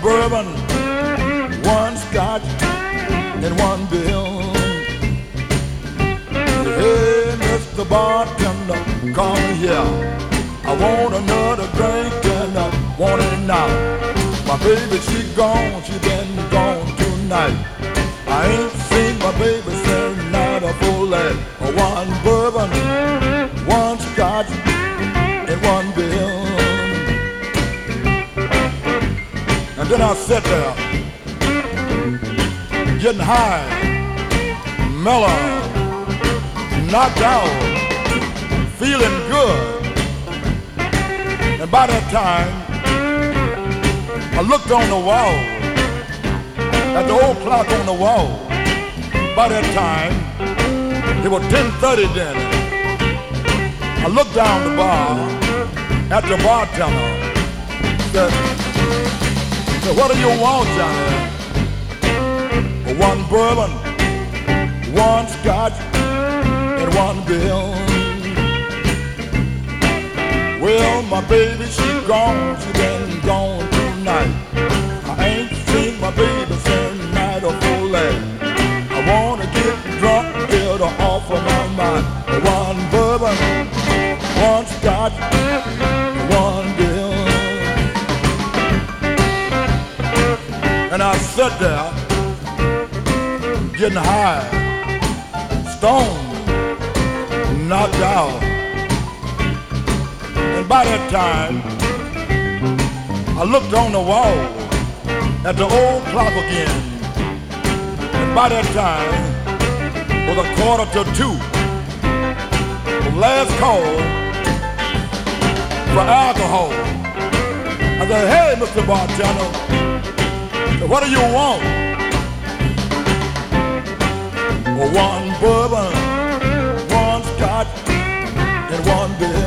bourbon, one scotch, and one bill. Hey, Mr. Bartender, come here. I want another drink and I want it now. My baby, she gone, she been gone tonight. I ain't seen my baby since night of full lead. One bourbon, one scotch, and one bill. And then I sat there, getting high, mellow, knocked out, feeling good. And by that time, I looked on the wall, at the old clock on the wall. By that time, it was 10:30 then. I looked down the bar at the bartender. Said, what do you want, Johnny? One bourbon, one scotch, and one bill. Well, my baby, she gone, she been gone tonight. I ain't seen my baby since night of full lead. I wanna get drunk, get her off of my mind. One bourbon, one scotch, one bill. And I sat there, getting high, stoned, knocked out. And by that time, I looked on the wall at the old clock again. And by that time, it was 1:45. The last call for alcohol. I said, hey, Mr. Bartender, what do you want? One bourbon, one scotch, and one bill.